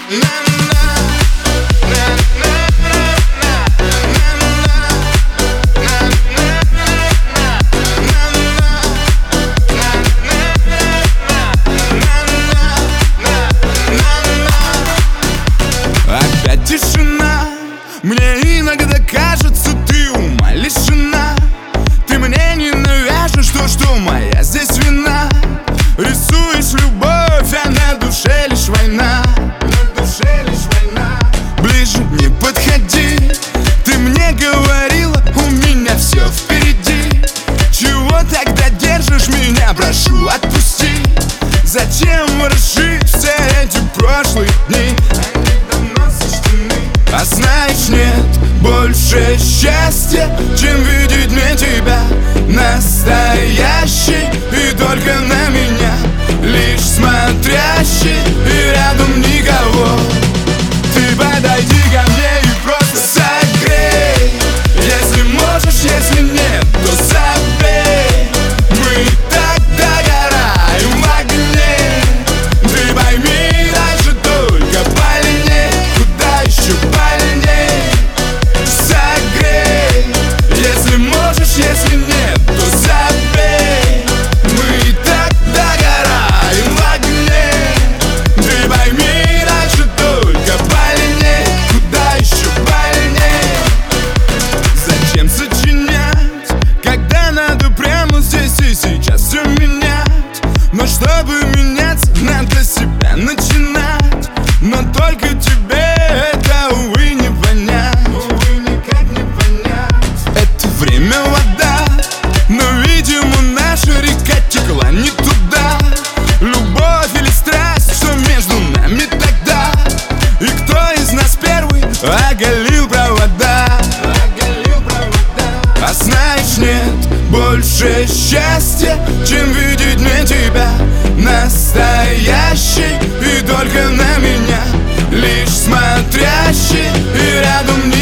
Опять тишина. Мне иногда кажется, ты ума лишена. Ты мне не навяжешь то, что моя здесь вина. Рисуешь любовь, а на душе лишь война. На душе лишь война. Ближе не подходи. Ты мне говорила, у меня все впереди. Чего тогда держишь меня? Прошу, отпусти. Зачем ворошить все эти прошлые дни? А знаешь, нет больше счастья, чем видеть мне тебя настоящий. И только на меня лишь смотрящий, и рядом никого. Ты подойди ко мне и просто согрей. Если можешь, если нет, то забей. Мы так догораем в огне. Ты пойми, дальше только больней. Куда еще больней? Согрей. Если можешь, если нет, то забей. Мы так догораем в огне. Ты пойми, дальше только больней. Куда еще больней? Зачем сочинять, когда надо прямо здесь и сейчас все менять? Но чтобы меняться, надо себя начинать. Но только тебе это, увы, не понять. Увы, никак не понять. Это время вода, но, видимо, наша река текла не туда. Любовь или страсть, что между нами тогда? И кто из нас первый оголил провода? А знаешь, нет больше счастья, чем видеть мне тебя настоящий. И только на меня лишь смотрящий, и рядом не